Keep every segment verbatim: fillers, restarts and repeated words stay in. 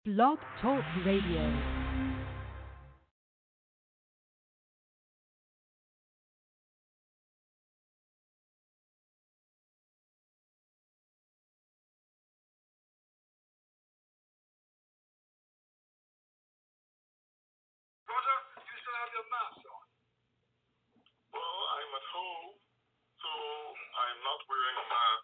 Blog Talk Radio. Roger, you still have your mask on? Well, I'm at home, so I'm not wearing a mask.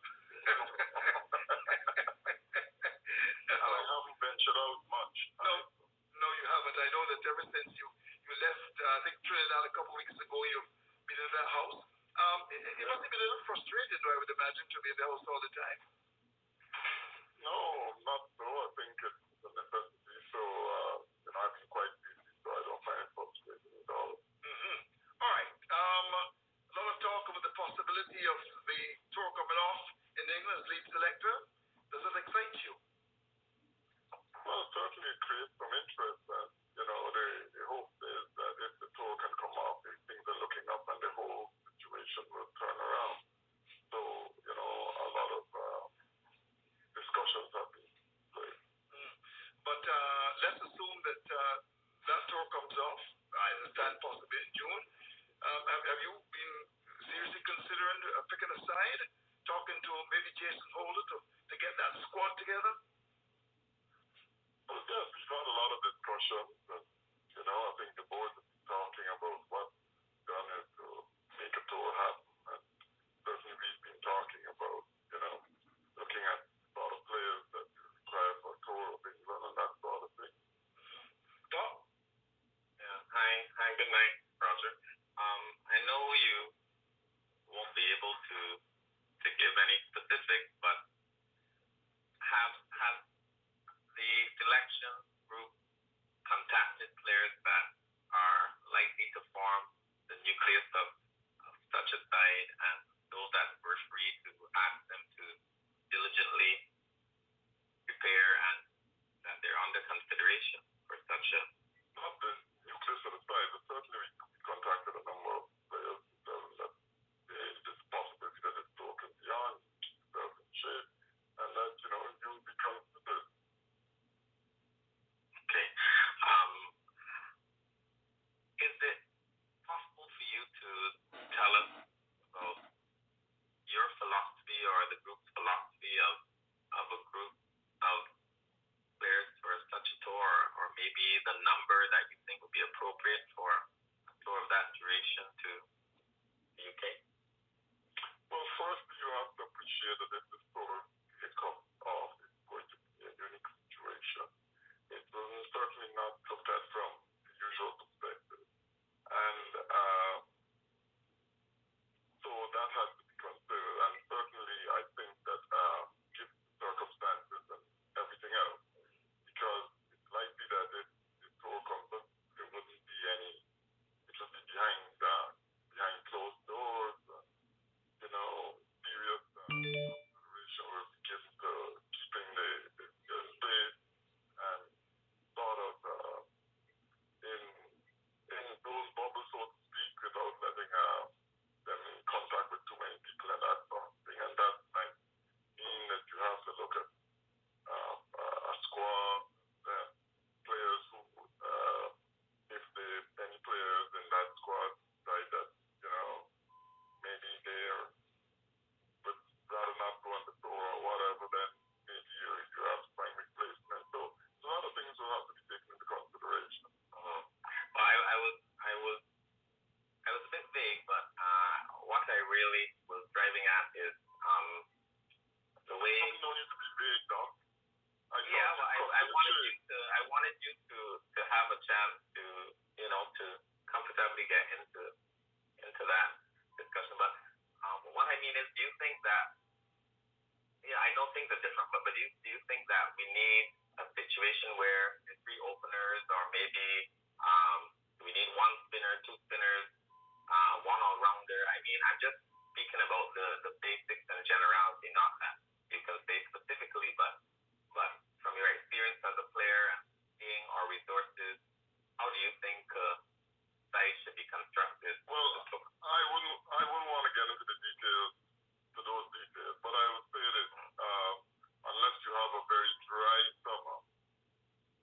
And I haven't ventured out much. No, no, you haven't. I know that ever since you, you left, uh, I think Trinidad a couple of weeks ago, you've been in that house. Um, it, it must have been a little frustrating, I would imagine, to be in the house all the time. No, not so. I think it's a necessity. So, uh, you know, I've been quite busy, so I don't find it frustrating at all. Mm-hmm. All right. Um, a lot of talk about the possibility of the tour coming off in England as lead selector. Does it excite you? Well, certainly it creates some interest. And, you know, the, the hope is that if the tour can come off, if things are looking up and the whole situation will turn around. So, you know, a lot of uh, discussions have been played. Mm. But uh, let's assume that uh, that tour comes off, I understand possibly in June. Um, have, have you been seriously considering uh, picking a side, talking to maybe Jason Holder to, to get that squad together? Well, yes, we've had a lot of discussions. And, you know, I think the board has been talking about what's done is to make a tour happen. And certainly we've been talking about, you know, looking at sort of players that you require for a tour of England and that sort of thing. Tom? Yeah. Hi. Hi. Good night, Roger. Um, I know you won't be able to to give any specifics, but have have the selection group contacted players that are likely to form the nucleus of, of such a side, and those that were free to ask them to diligently prepare and that they're under consideration for such a Not the nucleus of the side, but certainly we contacted a number of players to tell them that there is a possibility that it's broken beyond certain shape and that, you know, you will be considered. okay. Um, is it possible for you to tell us about your philosophy or the group's philosophy of of a group of players for such a tour, or maybe the number that you think would be appropriate for a tour of that duration to the U K? Well, first you have to appreciate that if the tour it comes off, it's going to be a unique situation. It will certainly not looked at from the usual perspective. And uh, so that has to be considered. And certainly I think that uh, given the circumstances and everything else, because it's likely that if the tour comes up, there wouldn't be any, it would be behind, uh, behind closed doors, uh, you know, serious uh, consideration will be given to keeping the, the, the space and sort of uh, in in those bubbles, so to speak, without letting uh, them in contact with too many people and that sort of thing. And that might mean that you have to look at uh, a squad, uh, players who, uh, if they, any players in that squad decide that, you know, maybe they're, would rather not go on the tour or whatever, then maybe you, you have to find replacement. So, so a lot of things will have to be taken into consideration. Uh, well, I, I was I was I was a bit vague, but uh, what I really was driving at is um, the way. Probably no need to be big, Doc. I Yeah, well, I, I wanted you you. to I wanted you to, to have a chance to you know to comfortably get into into that discussion. But um, what I mean is, do you think that yeah I know things are different, but, but do you do you think that we need a situation where the three openers, or maybe um, we need one spinner, two spinners, uh, one all rounder? I mean, I'm just speaking about the, the basics and generality, not that you can say specifically, but but from your experience as a player and seeing our resources, how do you think uh, sites should be constructed? Well, I wouldn't I wouldn't want to get into the details, to those details, but I would say this, uh, unless you have a very dry summer,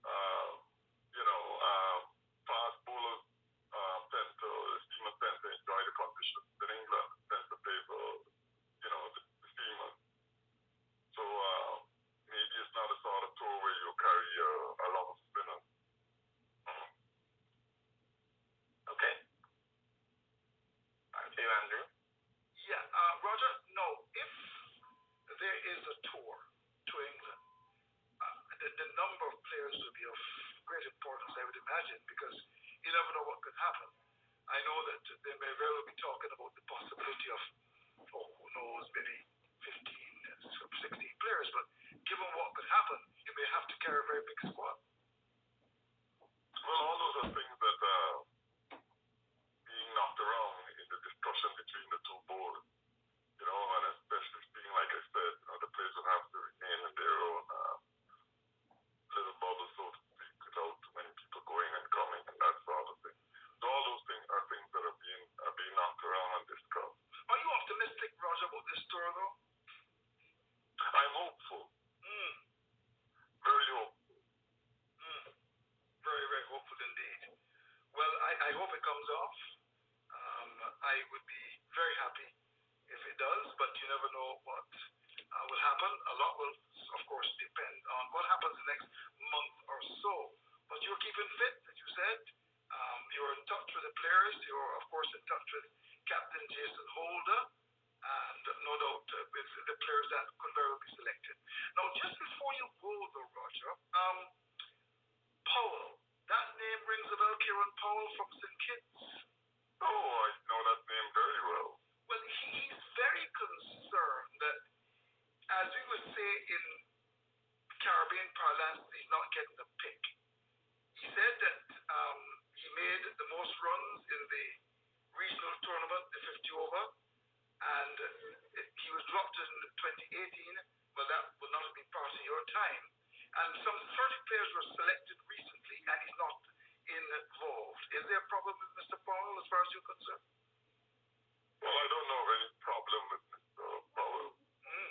I know that they may very well be talking about the possibility of, oh, who knows, maybe fifteen, sixteen players, but given what could happen, you may have to carry a very big squad. Well, all those are things that are being knocked around in the discussion between the two boards, you know, and especially being, like I said, you know, the players will have to remain in their own uh, little bubble, so to speak, without too many people going and coming and that sort of thing. So all those things are things that are being are being knocked around and discussed. Are you optimistic, Roger, about this tour, though? I'm hopeful. Mm. Very hopeful. Mm. Very, very hopeful indeed. Well, I, I hope it comes off. Um, I would be very happy if it does, but you never know what uh, will happen. A lot will, of course, depend on what happens the next month or so. But you're keeping fit, as you said. Um, you're in touch with the players. You're, of course, in touch with Captain Jason Holder, and no doubt uh, with the players that could very well be selected. Now, just before you go, though, Roger, um, Powell, that name rings a bell, Kieran Powell from Saint Kitts. Oh, I know that name very well. Well, he's very concerned that, as we would say in Caribbean parlance, he's not getting a pick. He said that um, he made the most runs in the regional tournament, the fifty over, and he was dropped in twenty eighteen. Well, that would not have been part of your time. And some thirty players were selected recently, and he's not involved. Is there a problem with Mister Powell as far as you're concerned? Well, I don't know of any problem with Mister Powell. Mm.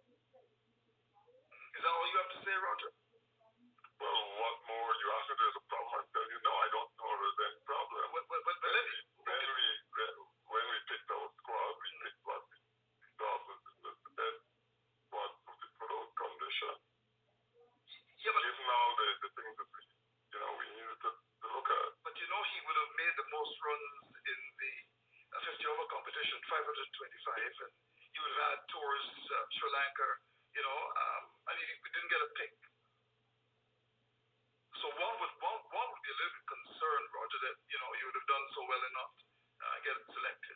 Is that all you have to say, Roger? Well, what more? You ask if there's a problem, I tell you, no, I don't know if there's any problem. Well, well, well, when, let we, me, when, we, when we picked our squad, we picked what we thought was the best squad for those conditions. Yeah, but, given all the, the things that we, you know, we needed to, to look at. But you know, he would have made the most runs in the uh, fifty over competition, five hundred twenty-five, and you would have had tours, uh, Sri Lanka, you know, um, and he didn't get a pick. So one would one, one would be a little bit concerned, Roger, that you know you would have done so well and not uh, get selected.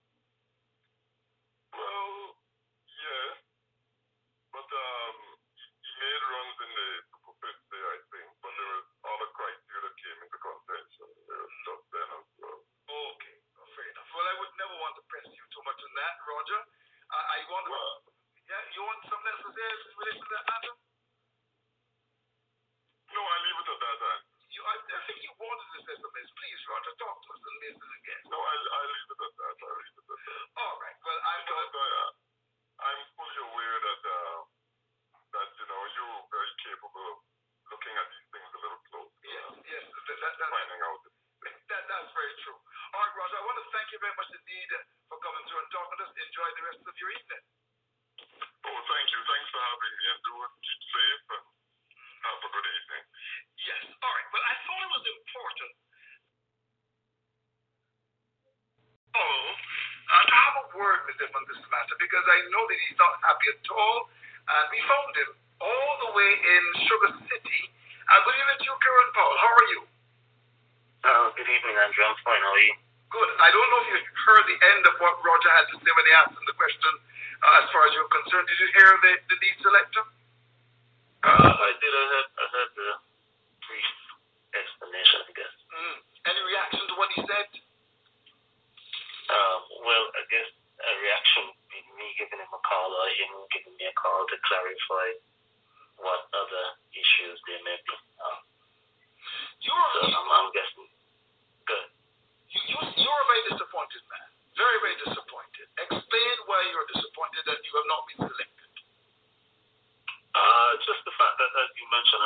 Well, yeah, but um, he made runs in the Super fifty, I think, but there was other criteria that came into contention there just then as well. Okay, well, fair enough. Well, I would never want to press you too much on that, Roger. Uh, I want to. Well, Yeah, you want something else to say in relation to that matter? no, I leave it at that. I, You, I, I think you wanted to say something. Please, Roger, talk to us and listen again. no, I, I leave it at that. I leave it at that. All right. Well, I'm Because gonna. I, uh, I'm fully aware that, uh, that, you know, you're very capable of looking at these things a little closer. Yes, uh, yes, that, that, that, finding out. that, that's very true. All right, Roger, I want to thank you very much indeed for coming through and talking to us. Enjoy the rest of your evening. Oh, thank you. Thanks for having me, and do it. Keep safe and have a good evening. Yes. All right. Well, I thought it was important. Oh, uh, to have a word with him on this matter because I know that he's not happy at all. And we found him all the way in Sugar City. Uh, good evening to you, Kieran Powell. How are you? Uh, good evening, Andrew. I'm fine. How are you? Good. I don't know if you heard the end of what Roger had to say when they asked him the question uh, as far as you're concerned. Did you hear the, the lead selector? Uh, I did. I heard, I heard the brief explanation, I guess. Mm. Any reaction to what he said? Uh, well, I guess a reaction would be me giving him a call or him giving me a call to clarify what other issues there may be. Um, You're, so I'm, I'm guessing. Good. You, you, you're a very disappointed man. Very, very disappointed. Explain why you're disappointed that you have not been selected. Uh, just the fact that, as you mentioned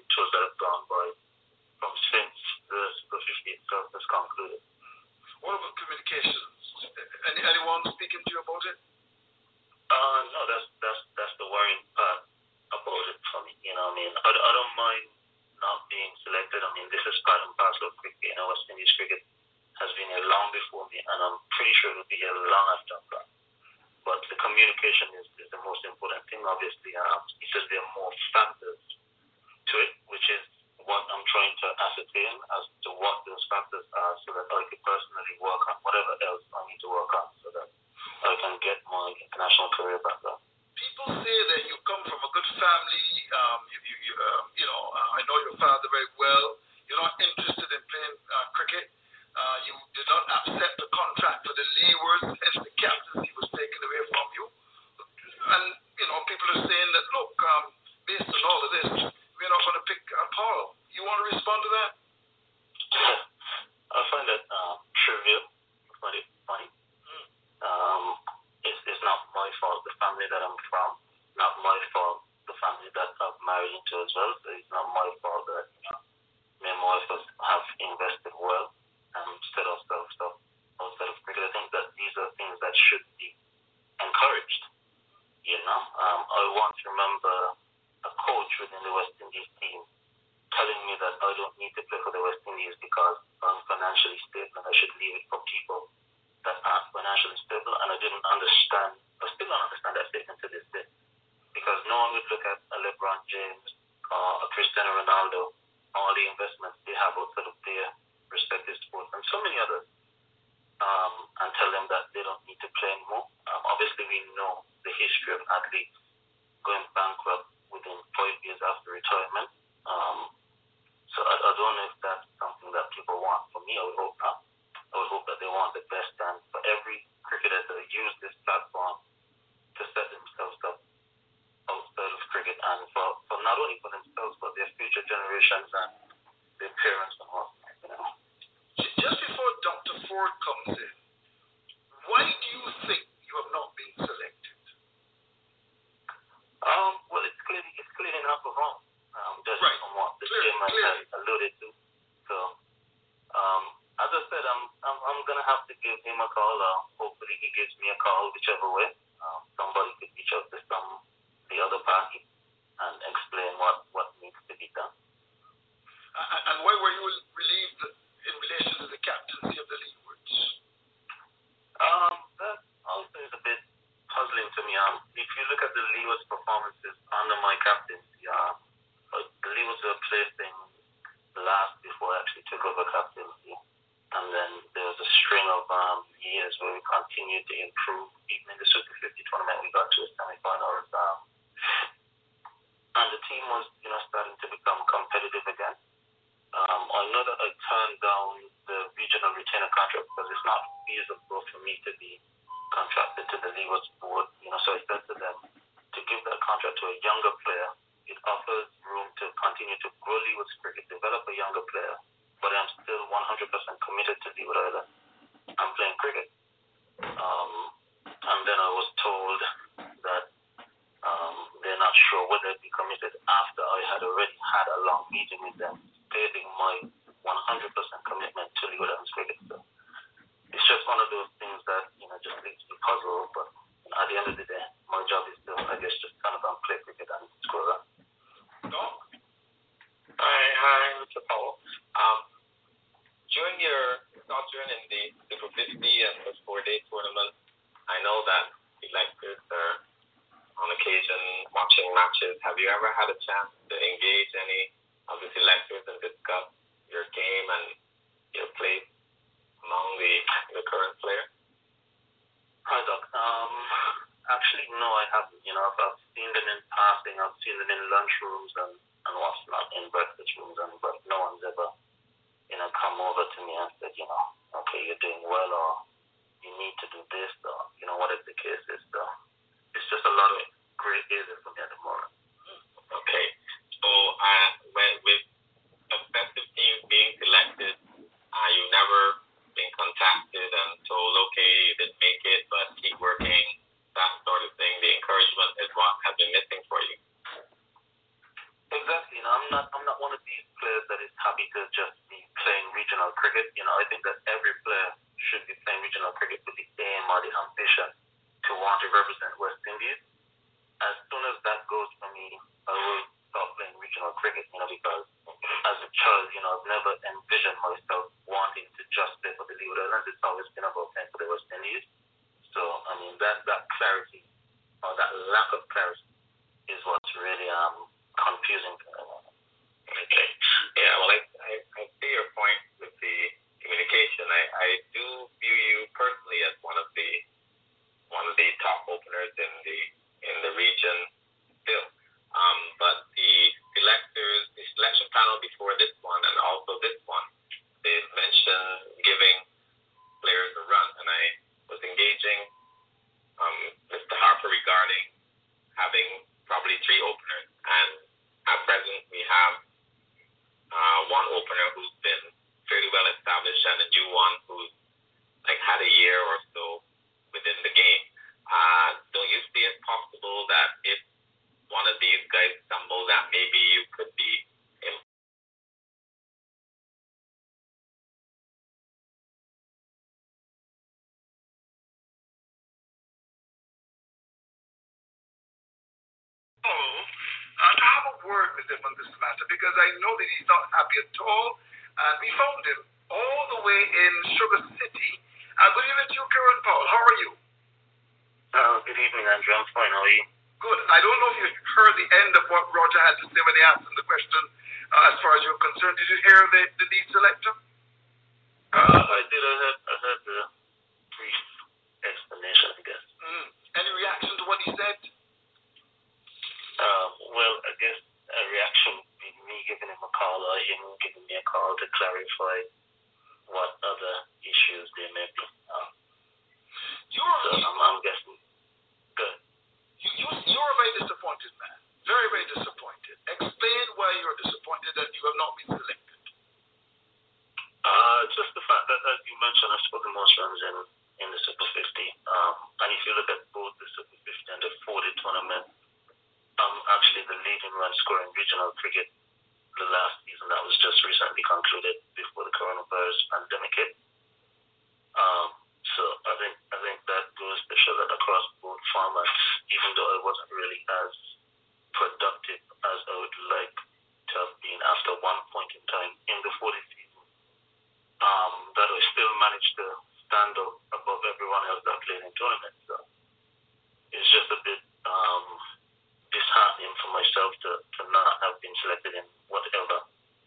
tours that have gone by from since the Super fifty itself has concluded. What about communications? Any, anyone speaking to you about it? Uh, no, that's that's that's the worrying part about it for me. You know what I mean? I, I don't mind not being selected. I mean, this is part and parcel of cricket. You know, West Indies cricket has been here long before me, and I'm pretty sure it will be here long after I'm gone. But the communication is, is the most important thing, obviously. Um, he says there are more factors to it, which is what I'm trying to ascertain as to what those factors are so that I can personally work on whatever else I need to work on so that I can get my international career back up. People say that you come from a good family. Um, you, you, you, um, you know, uh, I know your father very well. You're not interested in playing uh, cricket. Uh, you did not accept the contract for the Leewards, hence the captaincy was taken away from you. And, you know, people are saying that, look, um, based on all of this, we're not going to pick uh, Paul. You want to respond to that? I find that uh, trivial. I find it funny. Mm. Um, it's, it's not my fault, the family that I'm from. Not my fault, the family that I've married into as well. So it's not my fault that, you know, me and my wife have invested well and instead of stuff, stuff outside of cricket. I think that these are things that should be encouraged. You know, um, I once remember a coach within the West Indies team telling me that I don't need to play for the West Indies because I'm financially stable and I should leave it for people that aren't financially stable. And I didn't understand, I still don't understand that statement to this day. Because no one would look at a LeBron James or a Cristiano Ronaldo, all the investments they have outside of their respective sports and so many others, um, and tell them that they don't need to play anymore. Um, obviously, we know the history of athletes going bankrupt within five years after retirement. Um, so I, I don't know if that's something that people want. For me, I would hope not. I would hope that they want the best, and for every cricketer to use this platform to set themselves up outside of cricket, and for, for not only for themselves, but their future generations and their parents and all. You know. Just before Doctor Ford comes in, why do you think you have not been selected? Um, well, it's clearly, it's clearly not wrong. Um, just right. From what the chairman has alluded to. So, um, as I said, I'm, I'm, I'm gonna have to give him a call. Or hopefully, he gives me a call, whichever way. Um, somebody could reach out to some the other party and explain what, what needs to be done. Uh, and why were you relieved in relation to the captaincy of the Leewards? Um, that also is a bit puzzling to me. Um, if you look at the Leewards performances under my captaincy, uh, the Leewards were placing last before I actually took over captaincy. And then there was a string of um, years where we continued to improve. Even in the Super fifty tournament, we got to a semi-finals. Um, and the team was, you know, starting to become competitive again. Um, I know that I turned down the regional retainer contract because it's not feasible for me to be contracted to the Leewards board. You know, so I said to them to give that contract to a younger player. It offers room to continue to grow Leewards cricket, develop a younger player, but I'm still one hundred percent committed to Leeward Island. I'm playing cricket. Um, and then I was told that um, they're not sure whether I'd be committed after I had already had a long meeting with them, stating my one hundred percent commitment to Leeward Island cricket. So it's just one of those things that, you know, just leaves me puzzled. But at the end of the day, my job is still, I guess, just kind of um, play cricket and score that. Hi, hi, Mister Powell. Um, during your sojourn in the Super fifty and the four-day tournament, I know that electors are on occasion watching matches. Have you ever had a chance to engage any of the selectors and discuss your game and your place among the, the current players? Hi, Doc. Um, actually, no, I haven't. You know, I've, I've seen them in passing. I've seen them in lunchrooms and, and what's not, in breakfast rooms, and but no one's ever, you know, come over to me and said, you know, okay, you're doing well, or you need to do this, or, you know, whatever the case is. So it's just a lot of great areas for me at the moment. Okay. So, uh, when, with successive teams being selected, uh, you've never been contacted and told, okay, you didn't make it, but keep working, that sort of thing. The encouragement is what has been missing for you. one of these players that is happy to just be playing regional cricket. You know, I think that every player should be playing regional cricket with the aim or the ambition to want to represent West Indies. As soon as that goes for me, I will stop playing regional cricket, you know, because as a child, you know, I've never envisioned myself wanting to just play for the Leeward Islands. It's always been about playing for the West Indies. So, I mean, that, that clarity or that lack of clarity is what's really um confusing. Okay. Yeah, well, I, I, I see your point with the communication. I, I do view you personally as one of the one of the top openers in the in the region still. Um, but the selectors, the selection panel before this one and also this one, they mentioned giving players a run, and I was engaging um, Mister Harper regarding having probably three openers, and at present we have uh, one opener who's been fairly well established and a new one who's like had a year or so within the game. Uh, don't you see it possible that if one of these guys stumble, that maybe you could be in? Oh, uh, to have a word with him on this matter, because I know that he's not happy at all. And we found him all the way in Sugar City. Uh, good evening to you, Karen Paul. How are you? Uh, good evening, Andrew. I'm fine. How are you? Good. I don't know if you heard the end of what Roger had to say when he asked him the question uh, as far as you're concerned. Did you hear the, the lead selector? Uh, I did. I heard, I heard the brief explanation, I guess. Mm. Any reaction to what he said? Uh, well, I guess a reaction would be me giving him a call or him giving me a call to clarify what other issues there may be. Um, You're, so I'm, I'm guessing. Good. You, you, you're a very disappointed man. Very, very disappointed. Explain why you're disappointed that you have not been selected. Uh, just the fact that, as you mentioned, I scored the most runs in, in the Super fifty. Um, and if you look at both the Super fifty and the forty tournament, I'm actually the leading run scorer in regional cricket the last season that was just recently concluded before the coronavirus pandemic hit. Um, so I think I think that goes to show that across both formats, even though I wasn't really as productive as I would like to have been after one point in time in the forty season, um, that I still managed to stand up above everyone else that played in tournaments. So it's just a bit um, disheartening for myself to, to not have been selected in whatever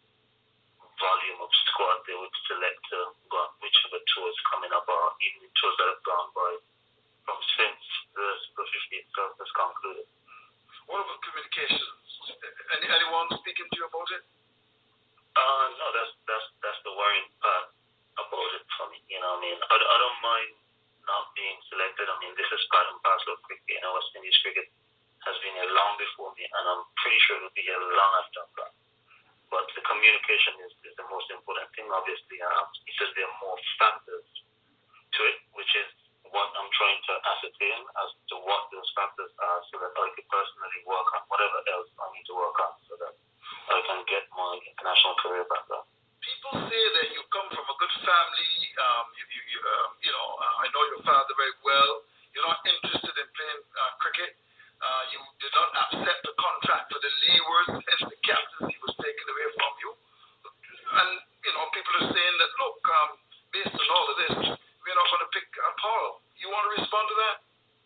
volume of squad they would select to go on whichever tours coming up or even tours that have gone by from since the Super fifty itself has concluded. What about communications? Any, anyone speaking to you about it? Uh, no, that's that's that's the worrying part about it for me. You know what I mean? I, I don't mind not being selected. I mean, this is part and parcel of cricket. You know, West Indies cricket has been here long before me, and I'm pretty sure it will be here long after I'm gone. But the communication is, is the most important thing, obviously. Um, he says there are more factors to it, which is what I'm trying to ascertain as to what those factors are so that I can personally work on whatever else I need to work on so that I can get my international career back up. People say that you come from a good family. Um, you, you, you, um, you know, uh, I know your father very well. You're not interested in playing uh, cricket. Uh, you did not accept the contract for the Leewards, hence the captaincy was taken away from you. And, you know, people are saying that, look, um, based on all of this, we're not going to pick uh, Paul. You want to respond to that?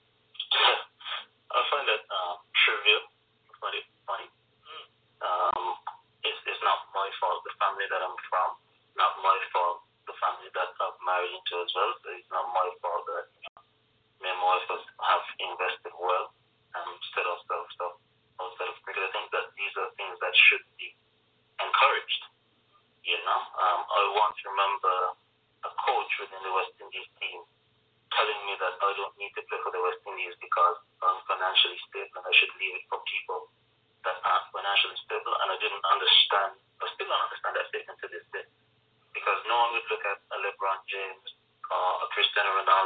I find that um, trivial. I find it funny. Mm. Um, it's, it's not my fault, the family that I'm from. Not my fault, the family that I've married into as well. So it's not my fault that, you know, me and my wife have invested well and instead of stuff, stuff outside of cricket. I think that these are things that should be encouraged. You know, um, I once remember a coach within the West Indies team telling me that I don't need to play for the West Indies because I'm financially stable and I should leave it for people that aren't financially stable. And I didn't understand, I still don't understand that statement to this day. Because no one would look at a LeBron James or a Cristiano Ronaldo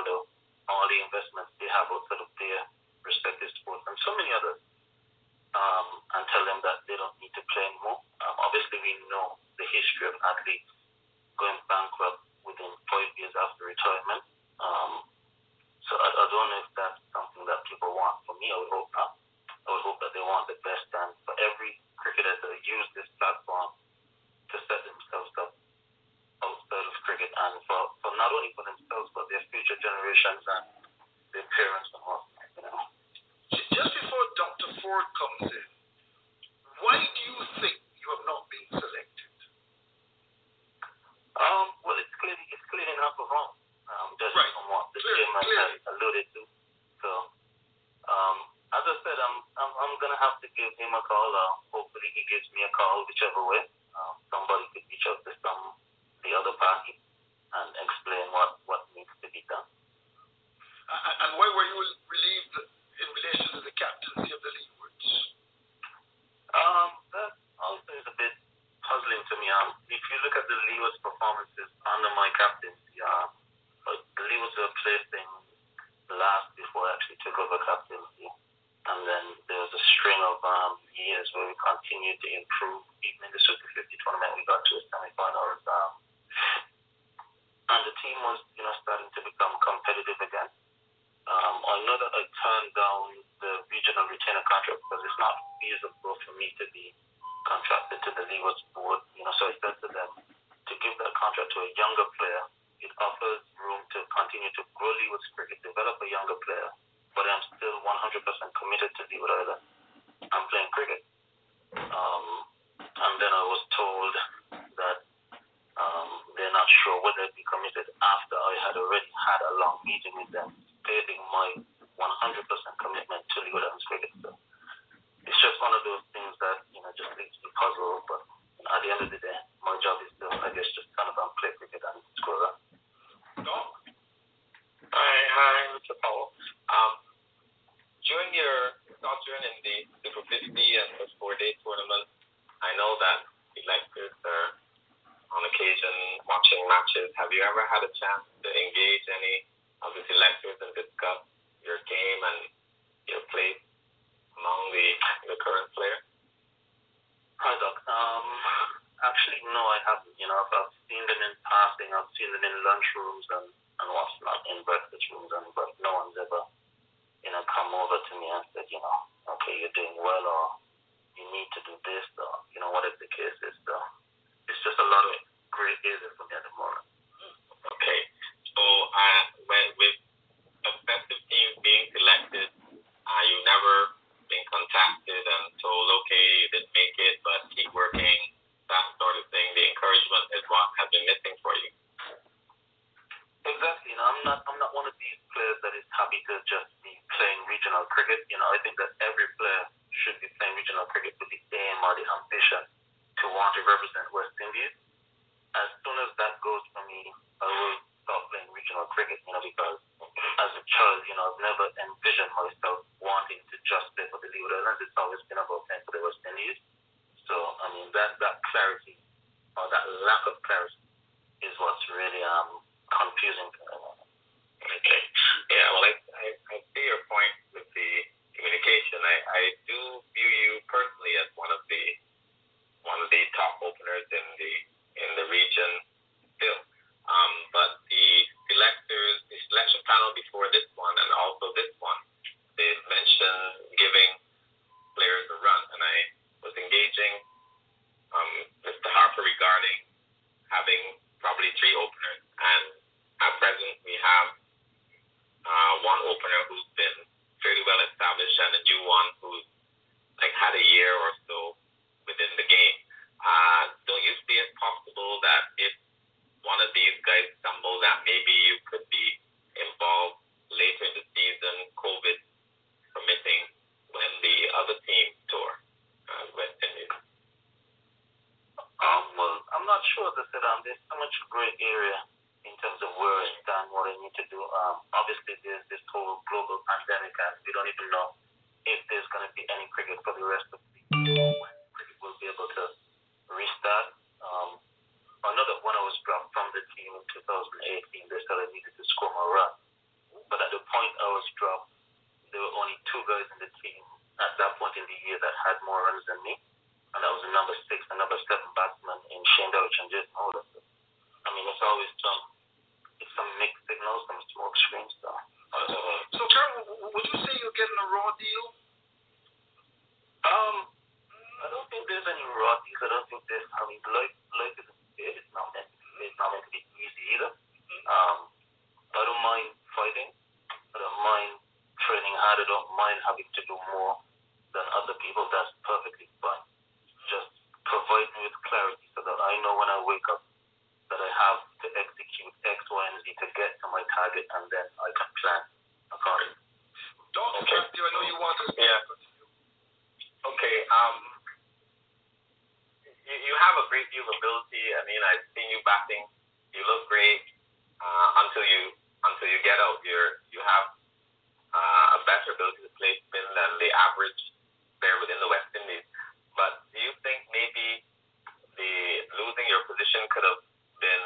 certain athletes going bankrupt within five years after retirement. Um, so I, I don't know if that's something that people want. For me, I would hope not. I would hope that they want the best, and for every cricketer to use this platform to set themselves up outside of cricket, and for, for not only for themselves but their future generations and their parents and all. You know. Just before Doctor Ford comes in, why do you think you have not been selected? Um, well, it's clearly it's clearly not performed. Um, just right. from what the Clear, chairman clear. has alluded to. So, um, as I said, I'm I'm I'm gonna have to give him a call. Or hopefully, he gives me a call, whichever way. Um, somebody could reach out to some the other party and explain what what needs to be done. Uh, and why were you relieved in relation to the captaincy of the Leewards? Um, that also is a bit puzzling to me. Um, if you look at the Leewards' performances under my captaincy, um, the Leewards were placing last before I actually took over captaincy. And then there was a string of um, years where we continued to improve. Even in the Super fifty tournament, we got to a semi-finals. Um, and the team was, you know, starting to become competitive again. Um, I know that I turned down the regional retainer contract because it's not feasible for me to be contracted to the Leewards board. You know, so I said to them to give that contract to a younger player. It offers room to continue to grow Leewards cricket, develop a younger player, but I'm still one hundred percent committed to Leeward Island. I'm playing cricket. Um, and then I was told that um, they're not sure whether I'd be committed after I had already had a long meeting with them, stating my one hundred percent commitment to Leeward Islands cricket. So it's just one of those things that, you know, just leaves me puzzled. But at the end of the day, my job is still, I guess, just kind of um, play cricket and score that. Hi, hi, Mister Powell. Um, during your sojourn in the Super fifty and the four-day tournament, I know that electors are on occasion watching matches. Have you ever had a chance to engage any of the selectors and discuss your game and your place among the, the current players? Hi, Doc. Um, actually, no, I haven't. You know, I've, I've seen them in passing. I've seen them in lunchrooms and, and what's not, in breakfast rooms, and but no one's ever, you know, come over to me and said, you know, okay, you're doing well, or you need to do this, or, you know, whatever the case is. So it's just a lot of great areas for me at the moment. Okay. So, uh, when, with successive teams being selected, uh, you never been contacted and told, okay, you didn't make it, but keep working, that sort of thing. The encouragement is what has been missing for you. Exactly. You know, I'm not I'm not one of these players that is happy to just be playing regional cricket. You know, I think that every player should be playing regional cricket with the aim or the ambition to want to represent West Indies. As soon as that goes for me, I will stop playing regional cricket, you know, because as a child, you know, I've never envisioned myself wanting to just play for the Leeward Islands. It's always been about playing for the West Indies. So, I mean, that, that clarity or that lack of clarity is what's really um confusing. Okay. Yeah, well, I, I, I see your point with the communication. I, I do view you personally as one of the one of the top openers in the in the region still. Um, but the selectors, the selection panel before this one and also this one, they mentioned giving players a run, and I was engaging um, Mister Harper regarding having probably three openers, and at present we have uh, one opener who's been fairly well established and a new one who's like had a year or so within the game. Uh, don't you see it possible that if one of these guys stumble, that maybe you could be involved later in the season, COVID permitting, when the other team tour uh, West Indies? Um, well, I'm not sure that um, there's so much gray area in terms of where I stand, what I need to do. Um, obviously, there's this whole global pandemic, and we don't even know if there's going to be any cricket for the rest of the season, when cricket will be able to restart. Um, I know that when I was dropped from the team in two thousand eighteen, they said I needed to score more runs. But at the point I was dropped, there were only two guys in the team at that point in the year that had more runs than me. And that was a number six and number seven batsman in Shane Dowich and Jason with clarity so that I know when I wake up that I have to execute X, Y, and Z to get to my target, and then I can plan accordingly. Doctor Okay. Matthew, I know you want to Yeah. continue. Okay. Um, you, you have a great deal of ability. I mean, I've seen you batting. You look great uh, until you until you get out. You're you have uh, a better ability to play spin than the average player within the West Indies. But do you think maybe the losing your position could have been,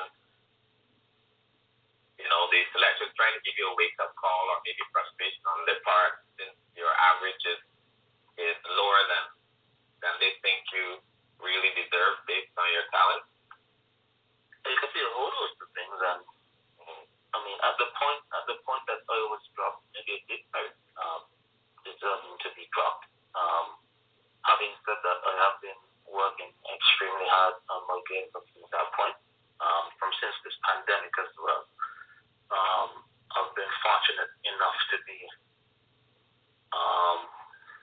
you know, the selectors trying to give you a wake-up call, or maybe frustration on their part, since your average is, is lower than than they think you really deserve based on your talent? It could be a whole host of things, and I mean, at the point at the point that I was dropped, maybe it did hurt, um, deserving to be dropped. Um, having said that, I have been working extremely hard on my game from since that point, um, from since this pandemic as well. Um, I've been fortunate enough to be um,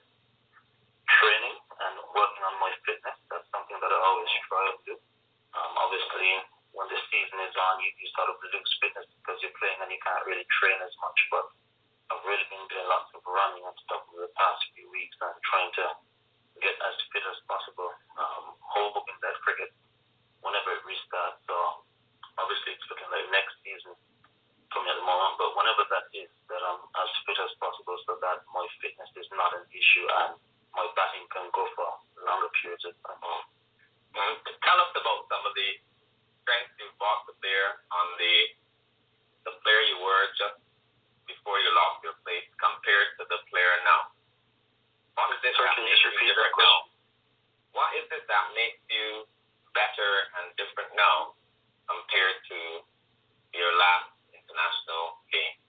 training and working on my fitness. That's something that I always try to do. Um, obviously, when the season is on, you, you sort of lose fitness because you're playing and you can't really train as much. But I've really been doing lots of running and stuff over the past few weeks and trying to get as fit as possible, um, hoping that cricket, whenever it restarts. So obviously it's looking like next season for me at the moment, but whenever that is, that I'm as fit as possible so that my fitness is not an issue and my batting can go for longer periods of time. Mm. Tell us about some of the strengths you brought to bear on the the player you were just before you lost your place compared to the player now. What is it Sorry, that can you makes just you repeat that different now? What is it that makes you better and different now compared to your last international game?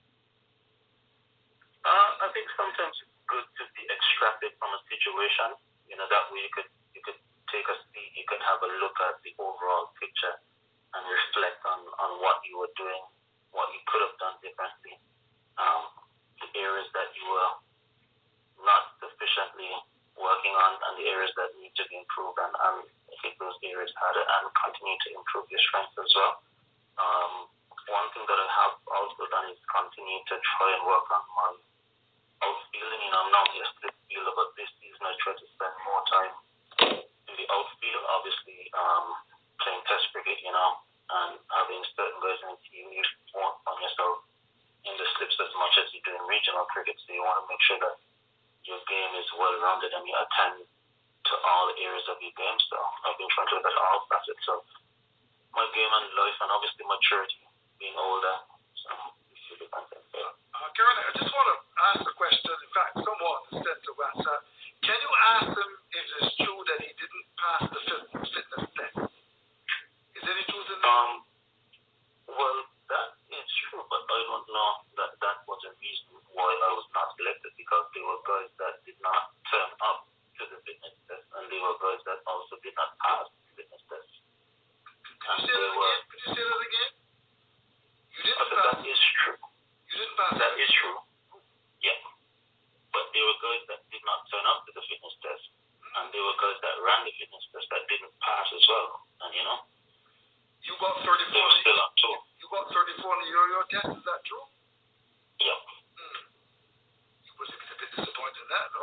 Uh, I think sometimes it's good to be extracted from a situation. You know, that way you could you could take a seat, you could have a look at the overall picture and reflect on, on what you were doing, what you could have done differently, um, the areas that you were not sufficiently working on, and the areas that need to be improved, and, and hit those areas harder and continue to improve your strengths as well. Um, one thing that I have also done is continue to try and work on my outfielding. You know, I'm not just this field, but this season I try to spend more time in the outfield, obviously um, playing test cricket, you know, and having certain guys in the team, you won't find yourself in the slips as much as you do in regional cricket, so you want to make sure that your game is well-rounded and you attend to all areas of your game. So I've been trying to look at all facets of my game and life, and obviously maturity, being older. So it's a different thing. Yeah. Uh, Karen, I just want to ask a question. In fact, someone sent a WhatsApp. Can you ask him if it's true that he didn't pass the fit- fitness test? Is there any truth in that? Um, well, that is true, but I don't know that that was a reason why I was not selected, because there were guys that did not turn up to the fitness test, and there were guys that also did not pass the fitness test. Could you say that again? Could you say that again? You didn't But pass. that is true. You didn't pass. That is true. Yeah. But there were guys that did not turn up to the fitness test, and there were guys that ran the fitness test that didn't pass as well. And you know, You got they thirty-four. were still up too. You got thirty-four on the Yo-Yo test. Is that true? Yeah. Hmm. You was a bit disappointed in that, no?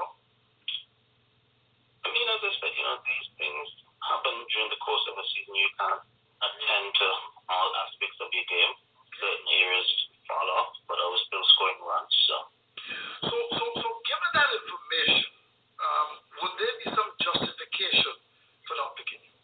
I mean, as I said, you know, these things happen during the course of a season. You can't attend to all aspects of your game. Certain areas fall off, but I was still scoring runs. So, So, so, so, given that information, um, would there be some justification for not picking you?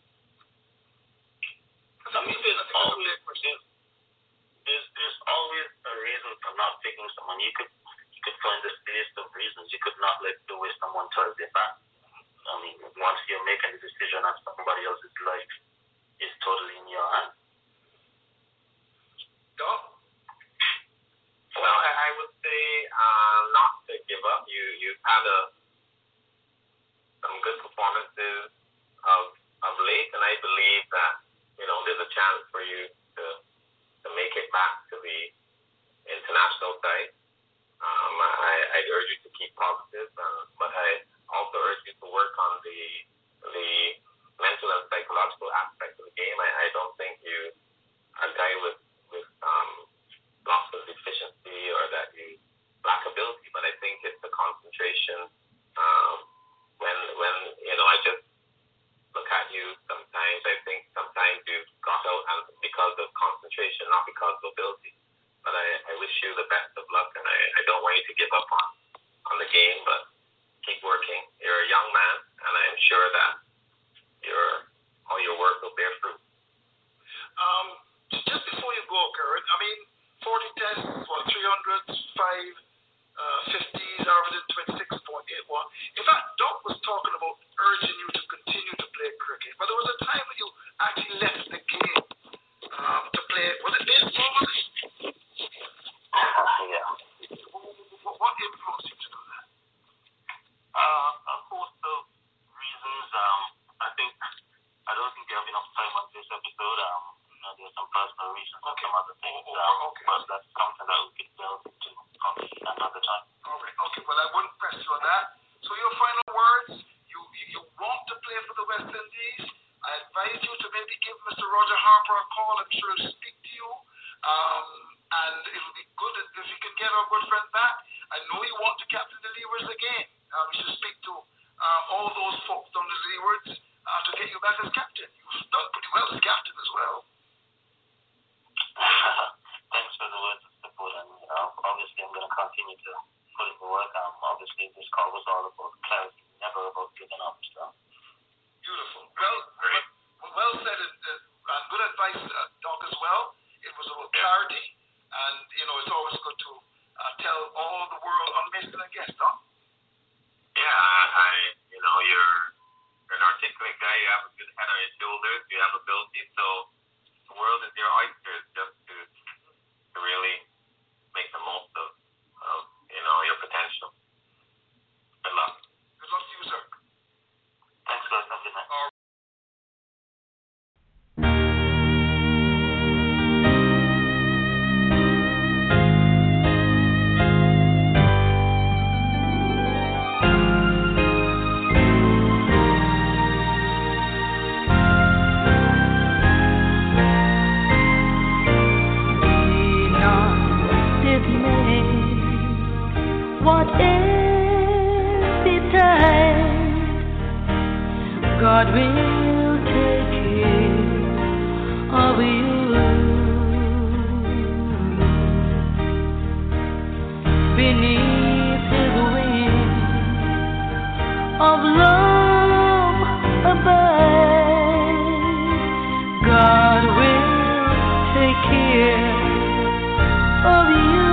I mean, there's always there's, there's there's always a reason for not picking someone. You could you could find the silliest of reasons. You could not let the way someone turns their back. I mean, once you're making a decision on somebody else's life, it's totally in your hands. Yeah. left the game um, to play? Was it baseball? Yeah. What, what influenced you to do that? Uh, of course, the reasons. Um, I think I don't think we have enough time on this episode. Um, you know, there's some personal reasons and Okay. some other things. Oh, Um, okay. but that's something that we could delve into probably another time. All right. Okay. Well, I wouldn't press you on that. So your final words. You you, you want to play for the West Indies. I advise you to maybe give Mister Roger Harper a call. I'm sure he'll speak to you. Um, and it'll be good if you can get our good friend back. I know you want to captain the Leewards again. Uh, we should speak to uh, all those folks down the Leewards uh, to get you back as captain. You've done pretty well as captain as well. Thanks for the words of support, and uh, obviously I'm going to continue to put in the work. Um, obviously this call was all about clarity, never about giving up. So. Beautiful. Well, well, well said, and, uh, and good advice, uh, Doc, as well. It was about clarity, and you know it's always good to uh, tell all the world on Mason and Guest, Doc. Yeah, I, you know, you're, you're an articulate guy. You have a good head on your shoulders. You have ability. So the world is your oyster, just to, to really make the most of, of, you know, your potential. Good luck. Good luck to you, sir. Thanks, guys. Have a good night. All right. God will take care of you. Beneath His wing of love abide, God will take care of you.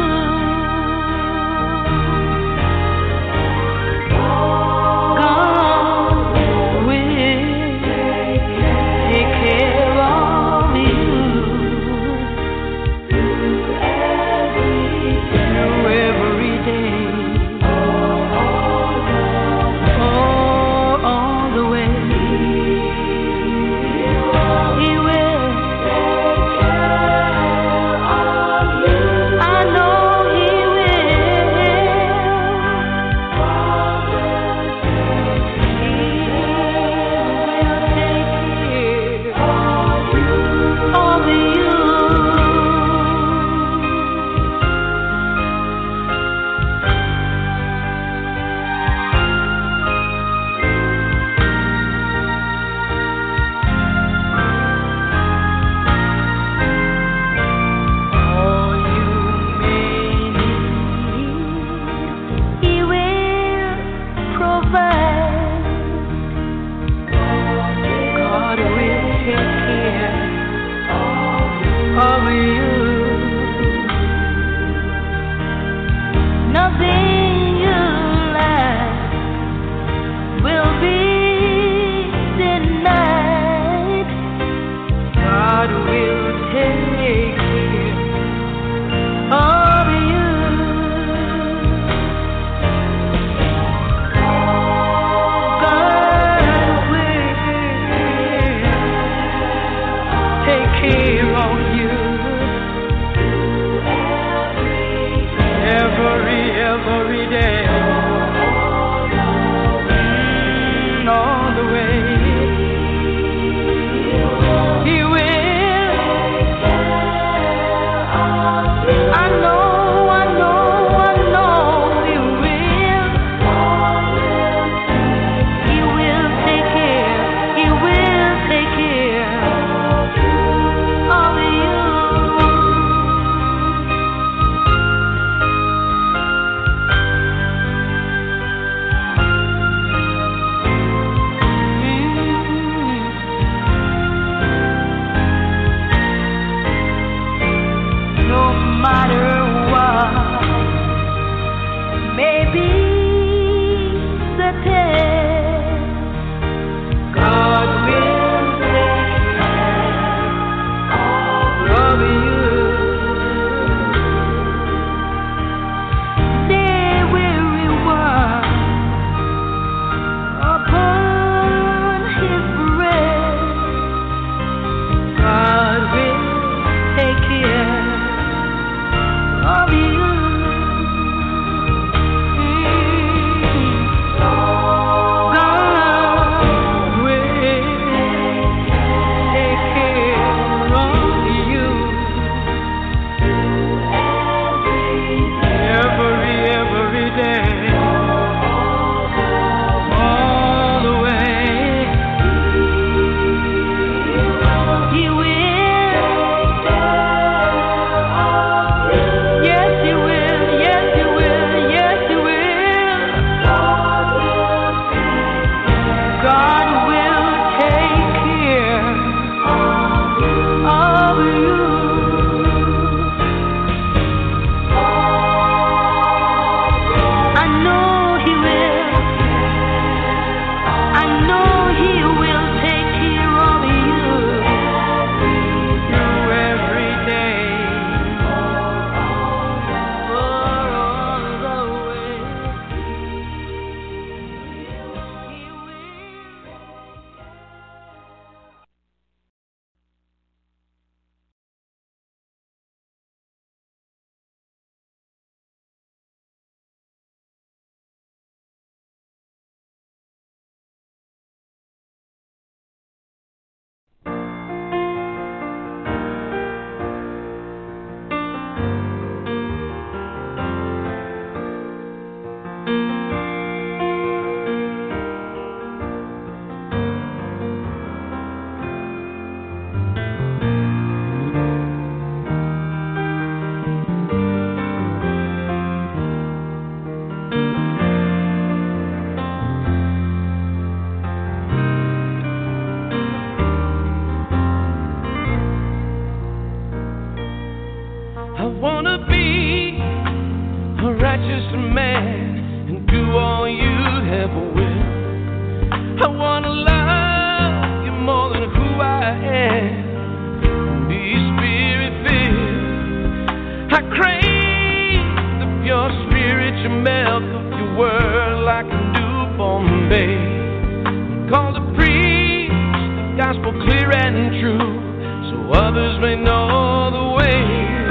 may know the way.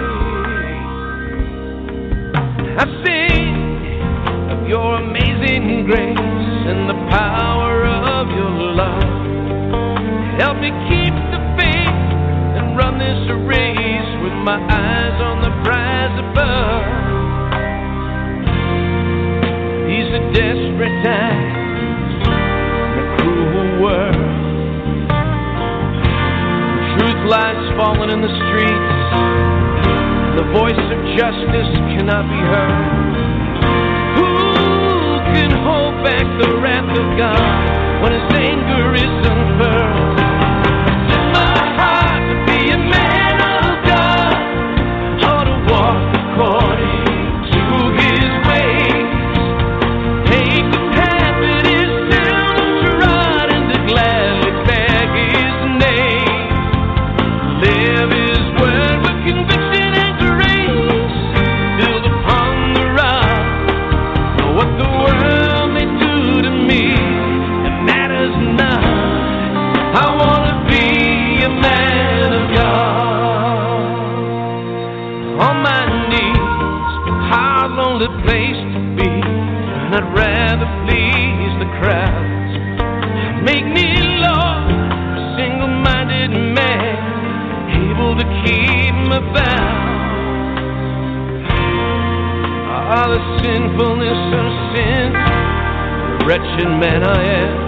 I sing of your amazing grace and the power of your love. Help me keep the faith and run this race with my eyes on the prize above. These are desperate times in a cruel world. Truth lies falling in the streets. The voice of justice cannot be heard. Who can hold back the wrath of God when his anger is unfurled? It's in my heart to be a man of God, or to walk according to his ways. Take the path that is seldom trod and to gladly beg his name. Live his word with conviction and grace, build upon the rock. What the world may do to me, it matters not. I want to be a man of God. On my knees, hard, lonely place to be, and I'd rather please the crowds. Make me, Lord, a single-minded man, able to keep my vows. Ah, the sinfulness of sin, the wretched man I am.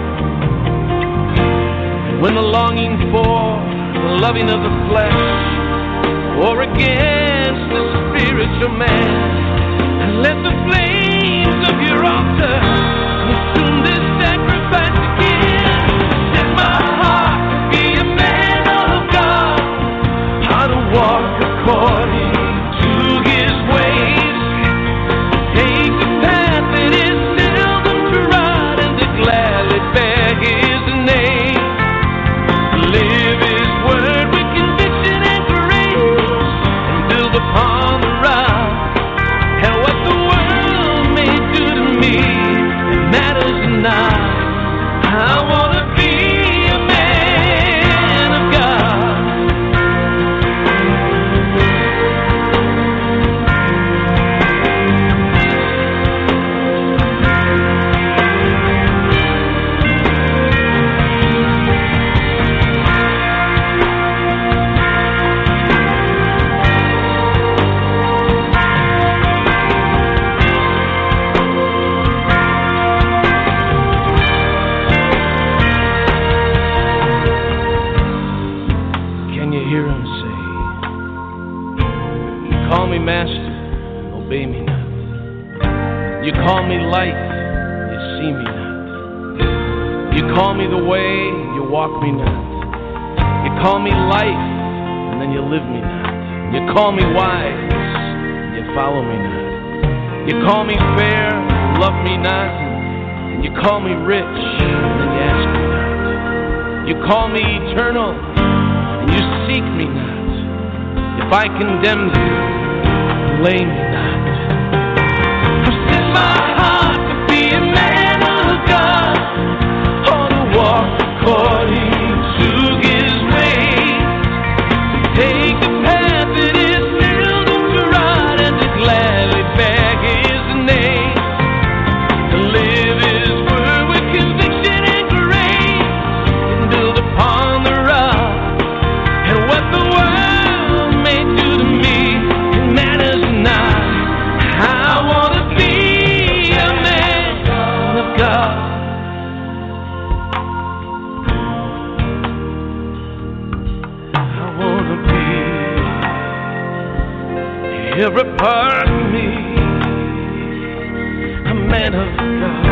And when the longing for the loving of the flesh war against the spiritual man, and let the flames of your altar consume this sacrifice again. Set my heart to be a man of God, how to walk according to his ways. Take the path that is seldom trod and to gladly bear his name. Live his word with conviction and grace, and build upon the rock. And what the world may do to me, it matters not. I want to be a man of God. Can you hear him say, you call me master, obey me not. You call me light, you see me not. You call me the way, you walk me not. You call me life, and then you live me not. You call me wise, you follow me not. You call me fair, love me not. And you call me rich, and then you ask me not. You call me eternal, and you seek me not. If I condemn you, blame me not. I've set my heart to be a man of God, or to walk according to his ways. Take the path that is seldom trod and to gladly bear his name. To live his word with conviction and grace, and build upon the rock. And what the world may do to me, it matters not. I want to be a man of God. I want to be every part of me, a man of God.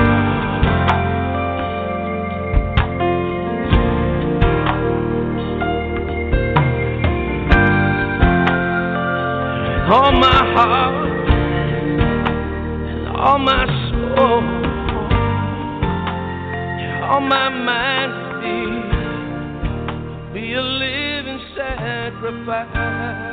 All my heart and all my soul, all my mind be, be a living sacrifice.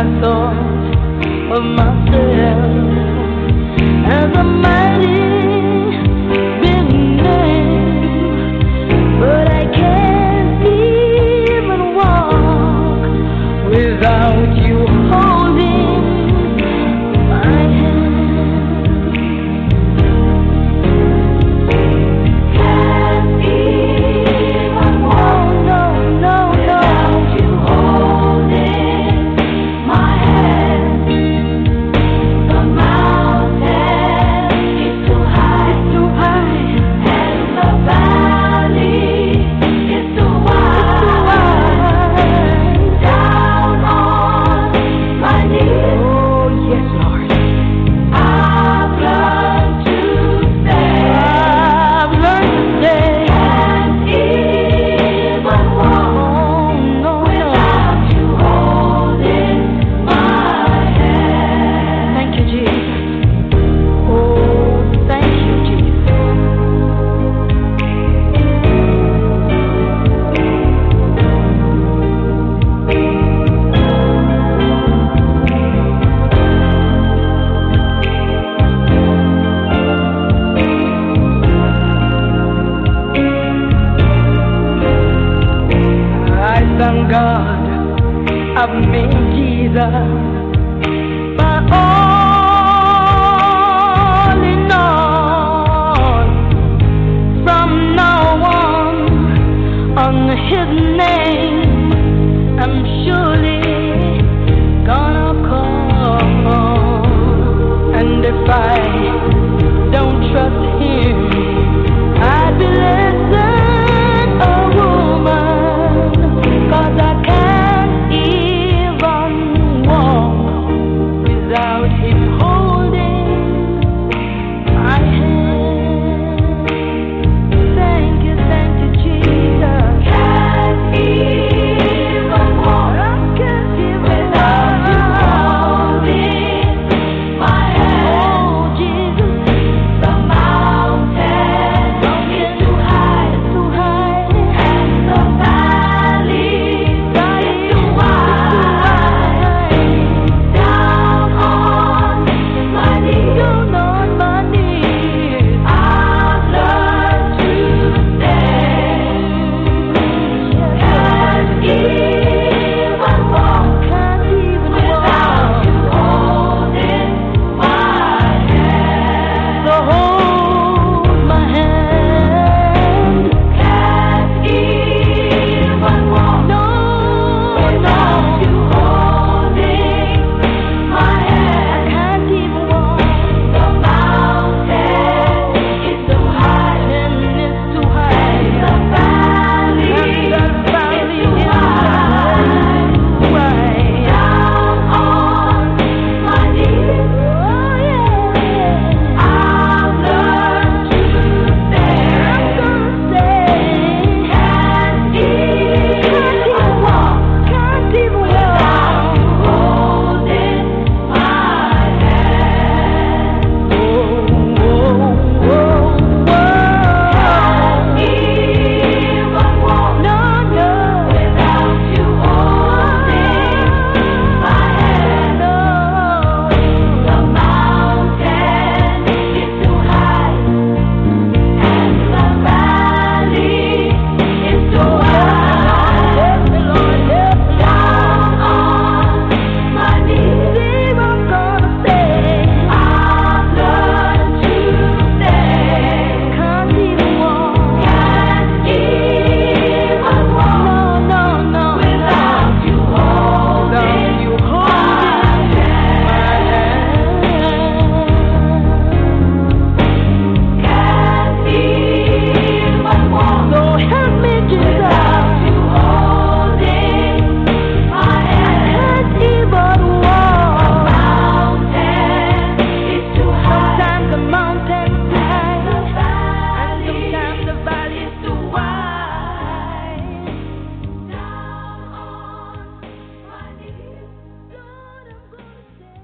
I thought of myself as a mighty big man, but I can't even walk without you holding my hand. Can't even walk, no, no, no, without you holding my hand. The mountain is too high, it's too high, and the valley is too wide. Down on my knees, oh yes, Lord, I've learned to stay. I've learned to stay. Can't even walk, no, without you holding my hand. Thank you, Jesus. Oh, thank you, Jesus. I thank God I've made Jesus my all in all. From now on, on His name, I'm surely gonna call. And if I don't trust Him, I'd be less than a woman, 'cause I can't even walk without Him holding my hand. Thank you, thank you, Jesus. Can't even walk, I can't even without you holding my hand. Oh, Jesus, the mountain is too high, it's too high, and the valley is too wide. Down on my knees, down on my knees, I've learned to stay. Can't even walk, can't even without you holding my hand. So hold my hand. Can't even walk, no, without you holding my hand. I can't even walk. The mountain is too high, and it's too high, and the valley is too wide. Down on my knees, oh yeah, I've learned to stay. I'm gonna stay. Can't even walk, can't even walk without you holding my hand. Oh, oh, oh, oh. Can't even walk, no, no, without you holding my hand. No, the mountain is too high, and the valley is too wide. Down on my knees, I'm gonna stay. I've learned to stay. Can't even walk, can't even walk, no, no, no, without you holding you holding my hand. Can't even walk, so help me, Jesus. Without you holding my hand. I can't even walk. The mountain is too high. Sometimes the mountain is too high, and sometimes the valley is too wide. Down on my knees, Lord, I'm gonna stay.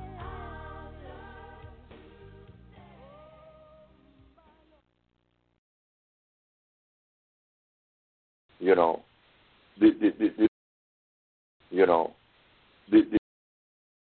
You know, the, the, the, the, you know, the, the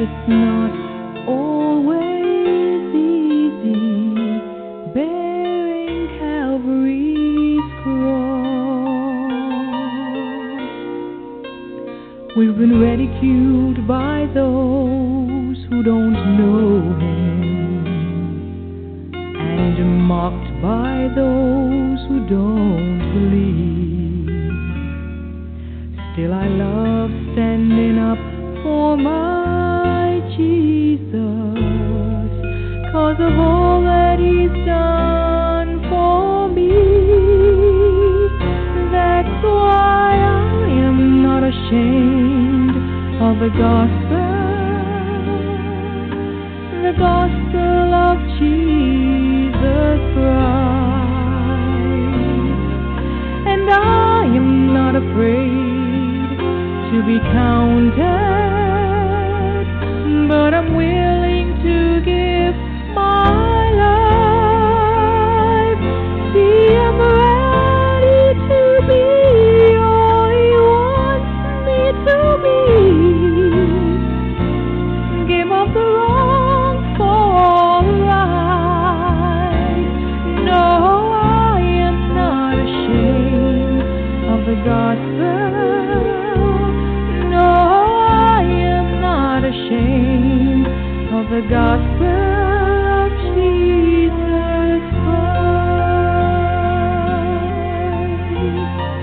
it's not always easy bearing Calvary's cross. We've been ridiculed by those who don't know Him and mocked by those who don't believe. Still I love standing up for my Jesus, 'cause of all that He's done for me. That's why I am not ashamed of the gospel, the gospel of Jesus Christ. And I am not afraid to be counted, but I'm willing to give my life. See, I'm ready to be all He wants me to be. Give up the wrong for the right. No, I am not ashamed of the gospel. No, I am not ashamed of the gospel of Jesus Christ.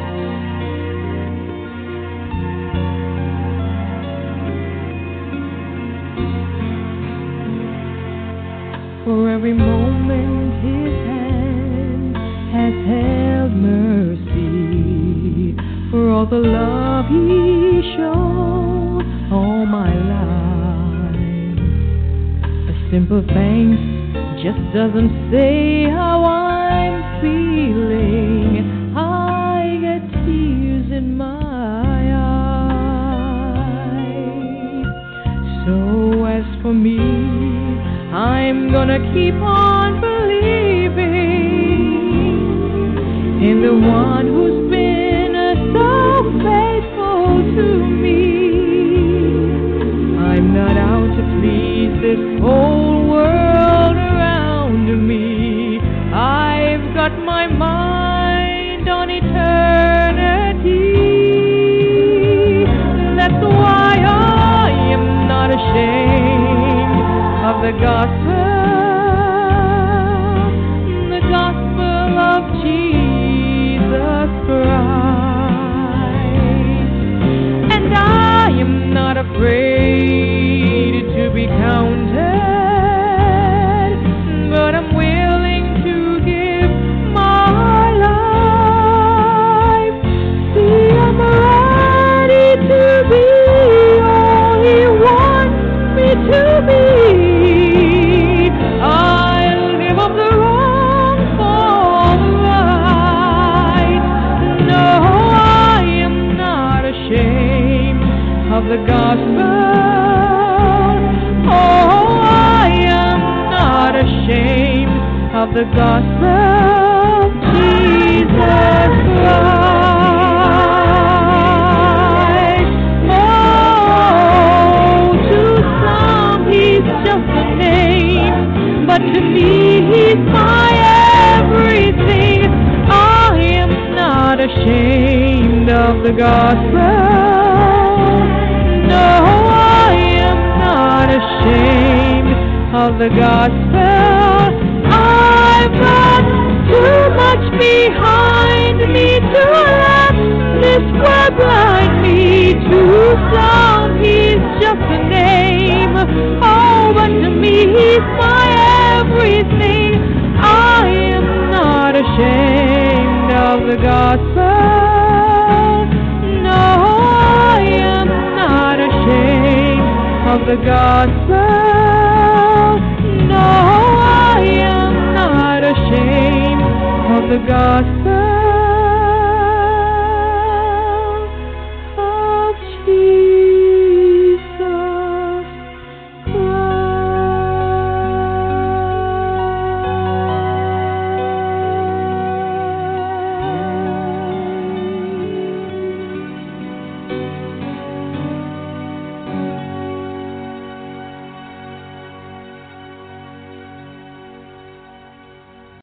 For every moment His hand has held mercy, for all the love He showed all my life. A simple thanks just doesn't say how I'm feeling. I get tears in my eyes. So as for me, I'm gonna keep on believing in the one who's been so faithful to me. I'm not out to please this whole world around me. I've got my mind on eternity. That's why I am not ashamed of the gospel, the gospel of Jesus Christ. And I am not afraid to be counted, but I'm willing to give my life. See, I'm ready to be all He wants me to be. I'll give up the wrong for the right. No, I am not ashamed of the gospel. Oh, I am not ashamed of the gospel of Jesus Christ. Oh, to some He's just a name, but to me He's my everything. I am not ashamed of the gospel. No, I am not ashamed of the gospel. I've got too much behind me to let this world blind me. To some He's just a name, oh, but to me He's my everything. I am not ashamed of the gospel. No, I am not ashamed of the gospel. No, I am not ashamed of the gospel.